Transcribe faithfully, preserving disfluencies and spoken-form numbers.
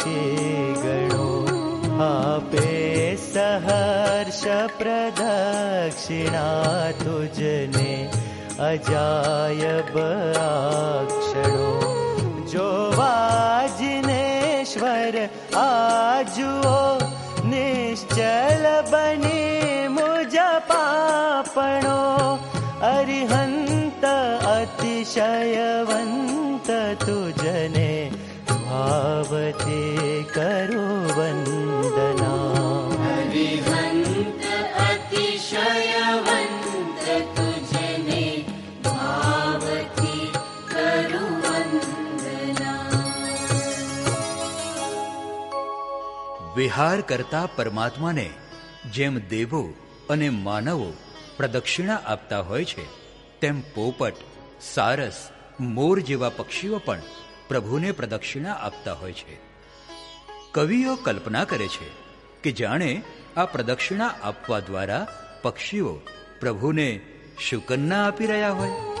પક્ષી ગણો આપે સહર્ષ પ્રદક્ષિણા તુજને અજાયબ આક્ષણો. જોવા જિનેશ્વર આજુઓ નિશ્ચલ બની મુજ પાપણો. અરિહંત અતિશયવંત તુજને ભાવથી કરો વંદના. અરિહંત અતિશયવંત તુજને ભાવથી કરો વંદના. વિહાર કરતા પરમાત્માને જેમ દેવો અને માનવો પ્રદક્ષિણા આપતા હોય છે, તેમ પોપટ, સારસ, મોર જેવા પક્ષીઓ પણ પ્રભુને પ્રદક્ષિણા આપતા હોય છે. કવિઓ કલ્પના કરે છે કે જાણે આ પ્રદક્ષિણા આપવા દ્વારા પક્ષીઓ પ્રભુને શુકન્ના આપી રહ્યા હોય.